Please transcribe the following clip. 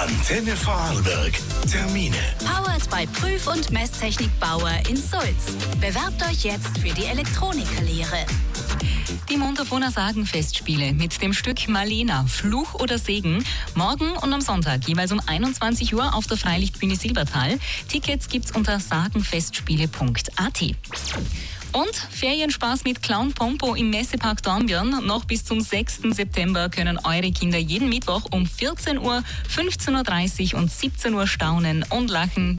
Antenne Vorarlberg. Termine. Powered by Prüf- und Messtechnik Bauer in Sulz. Bewerbt euch jetzt für die Elektronikerlehre. Die Montafoner Sagenfestspiele mit dem Stück Malena, Fluch oder Segen. Morgen und am Sonntag jeweils um 21 Uhr auf der Freilichtbühne Silbertal. Tickets gibt's unter sagenfestspiele.at. Und Ferienspaß mit Clown Pompo im Messepark Dornbirn. Noch bis zum 6. September können eure Kinder jeden Mittwoch um 14 Uhr, 15.30 Uhr und 17 Uhr staunen und lachen.